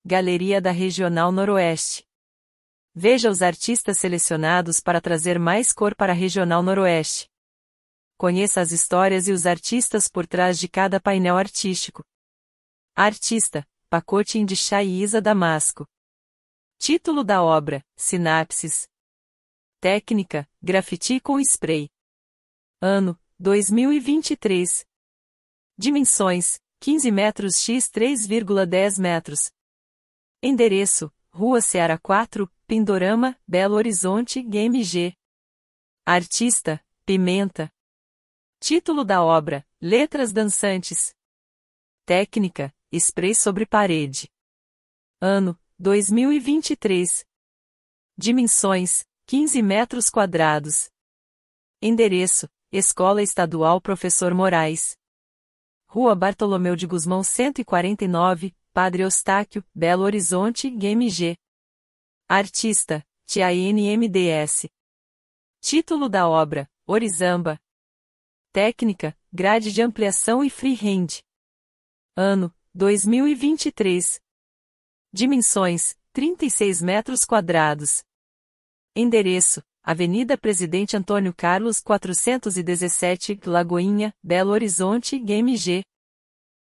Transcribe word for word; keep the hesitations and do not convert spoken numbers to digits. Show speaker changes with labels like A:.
A: Galeria da Regional Noroeste. Veja os artistas selecionados para trazer mais cor para a Regional Noroeste. Conheça as histórias e os artistas por trás de cada painel artístico. Artista: Pacote Indixá e Isa Damasco. Título da obra: Sinapses. Técnica: grafite com spray. Ano: dois mil e vinte e três. Dimensões: quinze metros por três vírgula dez metros. Endereço: Rua Ceará quatro, Pindorama, Belo Horizonte, G M G. Artista: Pimenta. Título da obra: Letras Dançantes. Técnica: spray sobre parede. Ano: dois mil e vinte e três. Dimensões: quinze metros quadrados. Endereço: Escola Estadual Professor Moraes. Rua Bartolomeu de Gusmão cento e quarenta e nove, Padre Eustáquio, Belo Horizonte, G M G. Artista: T A N M D S. Título da obra: Orizamba. Técnica: grade de ampliação e freehand. Ano: dois mil e vinte e três. Dimensões: trinta e seis metros quadrados. Endereço: Avenida Presidente Antônio Carlos quatrocentos e dezessete, Lagoinha, Belo Horizonte, G M G.